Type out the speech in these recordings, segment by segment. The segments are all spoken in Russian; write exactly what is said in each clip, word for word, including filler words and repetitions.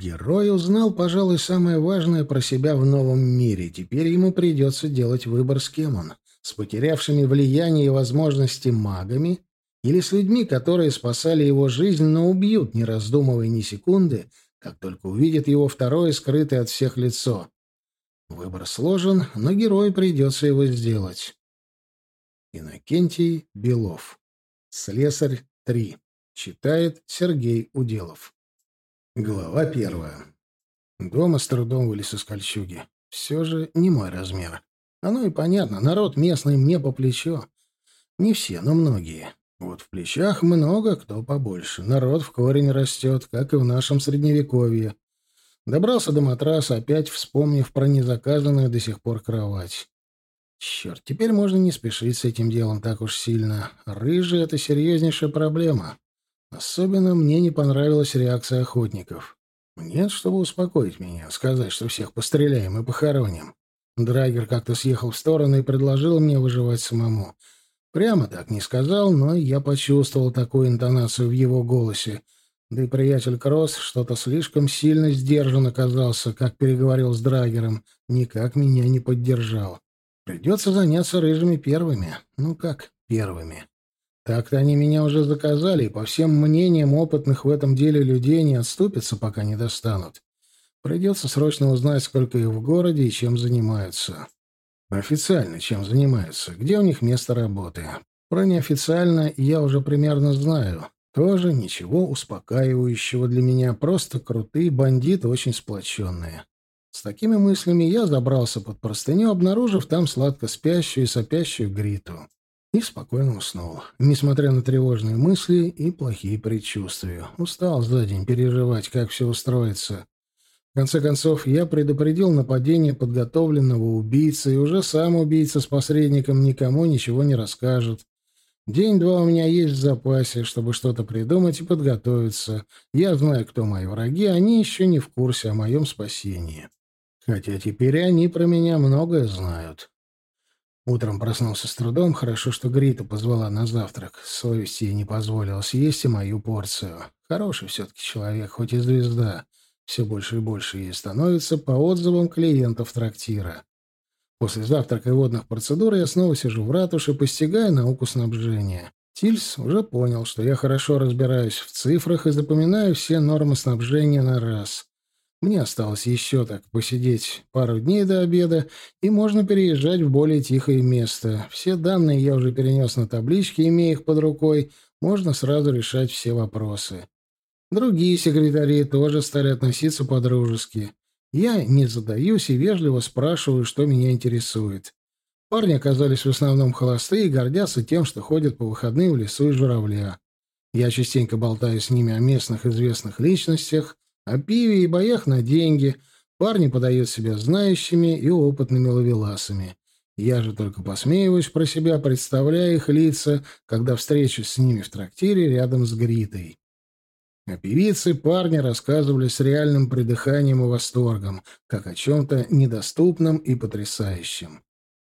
Герой узнал, пожалуй, самое важное про себя в новом мире. Теперь ему придется делать выбор, с кем он. С потерявшими влияние и возможности магами или с людьми, которые спасали его жизнь, но убьют, не раздумывая ни секунды, как только увидят его второе, скрытое от всех лицо. Выбор сложен, но герою придется его сделать. Иннокентий Белов. Слесарь три. Читает Сергей Уделов. Глава первая. Дома с трудом вылез из кольчуги. Все же не мой размер. Оно и понятно, народ местный мне по плечо. Не все, но многие. Вот в плечах много, кто побольше. Народ в корень растет, как и в нашем средневековье. Добрался до матраса, опять вспомнив про незаказанную до сих пор кровать. Черт, теперь можно не спешить с этим делом так уж сильно. Рыжий — это серьезнейшая проблема. Особенно мне не понравилась реакция охотников. Нет, чтобы успокоить меня, сказать, что всех постреляем и похороним. Драгер как-то съехал в сторону и предложил мне выживать самому. Прямо так не сказал, но я почувствовал такую интонацию в его голосе. Да и приятель Кросс что-то слишком сильно сдержан оказался, как переговорил с Драгером, никак меня не поддержал. Придется заняться рыжими первыми. Ну как первыми? Так-то они меня уже заказали, и по всем мнениям опытных в этом деле людей не отступятся, пока не достанут. Придется срочно узнать, сколько их в городе и чем занимаются. Официально чем занимаются, где у них место работы. Про неофициально я уже примерно знаю. Тоже ничего успокаивающего для меня, просто крутые бандиты, очень сплоченные. С такими мыслями я забрался под простыню, обнаружив там сладко спящую и сопящую Гриту. И спокойно уснул, несмотря на тревожные мысли и плохие предчувствия. Устал за день переживать, как все устроится. В конце концов, я предупредил нападение подготовленного убийцы, и уже сам убийца с посредником никому ничего не расскажет. День-два у меня есть в запасе, чтобы что-то придумать и подготовиться. Я знаю, кто мои враги, они еще не в курсе о моем спасении. Хотя теперь они про меня многое знают. Утром проснулся с трудом, хорошо, что Грита позвала на завтрак. Совесть ей не позволила съесть и мою порцию. Хороший все-таки человек, хоть и звезда. Все больше и больше ей становится по отзывам клиентов трактира. После завтрака и водных процедур я снова сижу в ратуше, постигая науку снабжения. Тильс уже понял, что я хорошо разбираюсь в цифрах и запоминаю все нормы снабжения на раз. Мне осталось еще так посидеть пару дней до обеда, и можно переезжать в более тихое место. Все данные я уже перенес на таблички, имея их под рукой, можно сразу решать все вопросы. Другие секретари тоже стали относиться по-дружески. Я не задаюсь и вежливо спрашиваю, что меня интересует. Парни оказались в основном холостые и гордятся тем, что ходят по выходным в лесу и журавля. Я частенько болтаю с ними о местных известных личностях, о пиве и боях на деньги. Парни подают себя знающими и опытными ловеласами. Я же только посмеиваюсь про себя, представляя их лица, когда встречусь с ними в трактире рядом с Гритой. О певице парни рассказывали с реальным придыханием и восторгом, как о чем-то недоступном и потрясающем.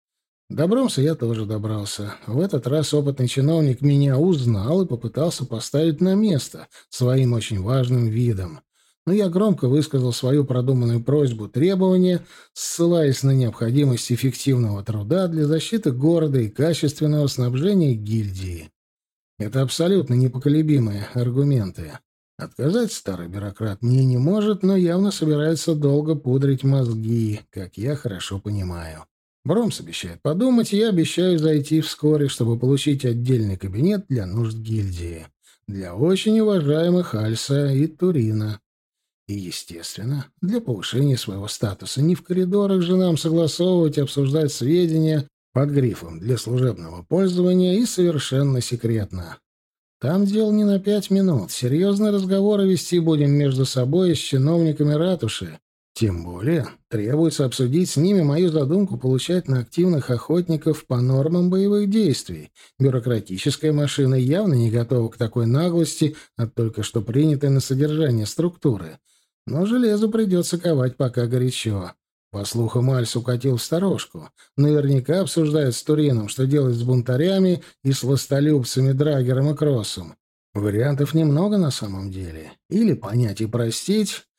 Добрался я тоже добрался. В этот раз опытный чиновник меня узнал и попытался поставить на место своим очень важным видом. Но я громко высказал свою продуманную просьбу, требования, ссылаясь на необходимость эффективного труда для защиты города и качественного снабжения гильдии. Это абсолютно непоколебимые аргументы. Отказать старый бюрократ мне не может, но явно собирается долго пудрить мозги, как я хорошо понимаю. Бромс обещает подумать, и я обещаю зайти вскоре, чтобы получить отдельный кабинет для нужд гильдии. Для очень уважаемых Альса и Турина. И, естественно, для повышения своего статуса. Не в коридорах же нам согласовывать и обсуждать сведения под грифом «для служебного пользования» и совершенно секретно. Там дело не на пять минут. Серьезные разговоры вести будем между собой и с чиновниками ратуши. Тем более требуется обсудить с ними мою задумку получать на активных охотников по нормам боевых действий. Бюрократическая машина явно не готова к такой наглости от только что принятой на содержание структуры. Но железо придется ковать пока горячо. По слухам, Альс укатил в сторожку. Наверняка обсуждает с Турином, что делать с бунтарями и с властолюбцами Драгером и Кроссом. Вариантов немного на самом деле. Или понять и простить,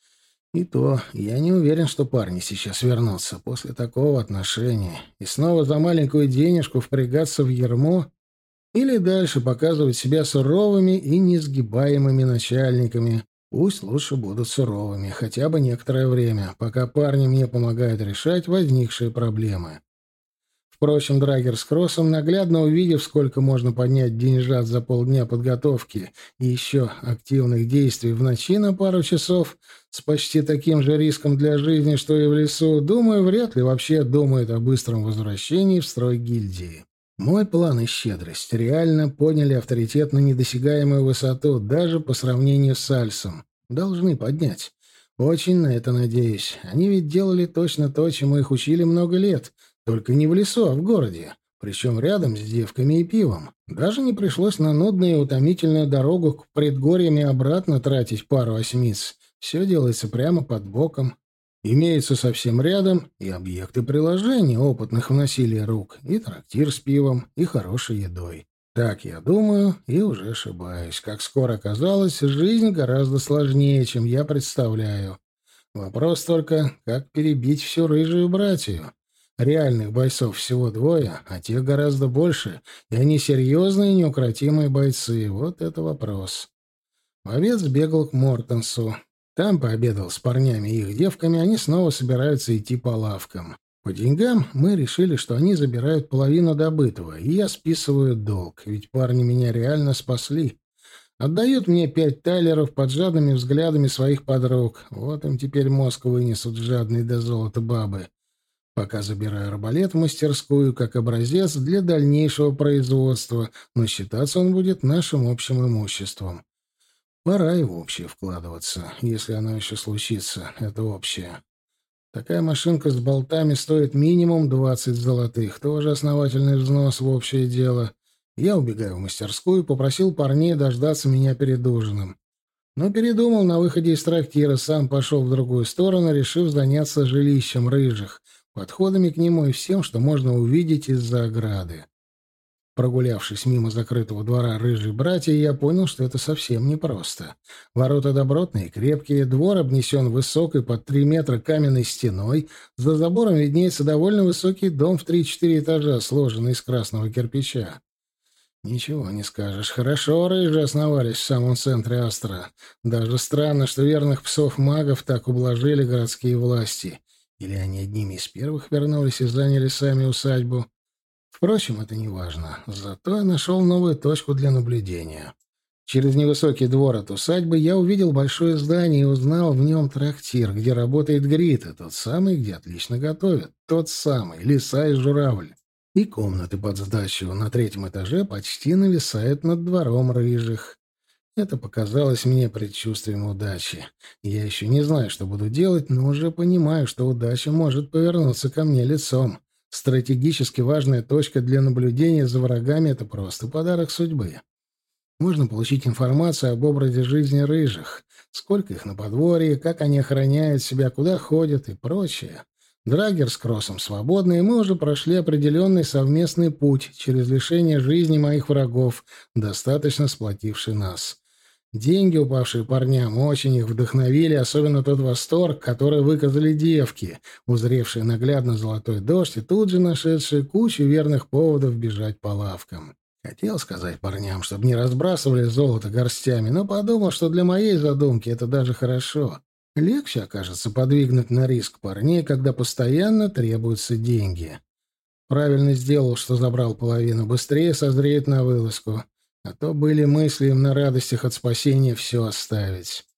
И то, я не уверен, что парни сейчас вернутся после такого отношения. И снова за маленькую денежку впрягаться в ярмо или дальше показывать себя суровыми и несгибаемыми начальниками. Пусть лучше будут суровыми, хотя бы некоторое время, пока парни мне помогают решать возникшие проблемы. Впрочем, Драгер с Кроссом, наглядно увидев, сколько можно поднять деньжат за полдня подготовки и еще активных действий в ночи на пару часов, с почти таким же риском для жизни, что и в лесу, думаю, вряд ли вообще думают о быстром возвращении в строй гильдии. Мой план и щедрость реально подняли авторитет на недосягаемую высоту, даже по сравнению с Альсом. Должны поднять. Очень на это надеюсь. Они ведь делали точно то, чему их учили много лет. Только не в лесу, а в городе. Причем рядом с девками и пивом. Даже не пришлось на нудную и утомительную дорогу к предгорьям и обратно тратить пару осьмиц. Все делается прямо под боком. Имеются совсем рядом и объекты приложения, опытных в насилии рук, и трактир с пивом, и хорошей едой. Так я думаю, и уже ошибаюсь. Как скоро оказалось, жизнь гораздо сложнее, чем я представляю. Вопрос только, как перебить всю рыжую братью. Реальных бойцов всего двое, а тех гораздо больше, и они серьезные и неукротимые бойцы. Вот это вопрос. В обед сбегал к Мортенсу. Там пообедал с парнями и их девками, они снова собираются идти по лавкам. По деньгам мы решили, что они забирают половину добытого, и я списываю долг, ведь парни меня реально спасли. Отдают мне пять талеров под жадными взглядами своих подруг. Вот им теперь мозг вынесут жадные до золота бабы. Пока забираю арбалет в мастерскую как образец для дальнейшего производства, но считаться он будет нашим общим имуществом. Пора и в общее вкладываться, если оно еще случится, это общее. Такая машинка с болтами стоит минимум двадцать золотых, тоже основательный взнос в общее дело. Я убегаю в мастерскую, попросил парней дождаться меня перед ужином. Но передумал на выходе из трактира, сам пошел в другую сторону, решив заняться жилищем рыжих, подходами к нему и всем, что можно увидеть из-за ограды. Прогулявшись мимо закрытого двора рыжей братья, я понял, что это совсем непросто. Ворота добротные, крепкие, двор обнесен высокой под три метра каменной стеной, за забором виднеется довольно высокий дом в три-четыре этажа, сложенный из красного кирпича. Ничего не скажешь. Хорошо рыжие основались в самом центре Астра. Даже странно, что верных псов-магов так ублажили городские власти. Или они одними из первых вернулись и заняли сами усадьбу. Впрочем, это не важно. Зато я нашел новую точку для наблюдения. Через невысокий двор от усадьбы я увидел большое здание и узнал в нем трактир, где работает Грита, тот самый, где отлично готовят, тот самый, лиса и журавль. И комнаты под сдачу на третьем этаже почти нависают над двором рыжих. Это показалось мне предчувствием удачи. Я еще не знаю, что буду делать, но уже понимаю, что удача может повернуться ко мне лицом. Стратегически важная точка для наблюдения за врагами — это просто подарок судьбы. Можно получить информацию об образе жизни рыжих, сколько их на подворье, как они охраняют себя, куда ходят и прочее. Драгер с Кроссом свободны, и мы уже прошли определенный совместный путь через лишение жизни моих врагов, достаточно сплотивший нас. Деньги, упавшие парням, очень их вдохновили, особенно тот восторг, который выказали девки, узревшие наглядно золотой дождь и тут же нашедшие кучу верных поводов бежать по лавкам. Хотел сказать парням, чтобы не разбрасывали золото горстями, но подумал, что для моей задумки это даже хорошо. Легче окажется подвигнуть на риск парней, когда постоянно требуются деньги. Правильно сделал, что забрал половину, быстрее созреет на вылазку. А то были мысли им на радостях от спасения все оставить.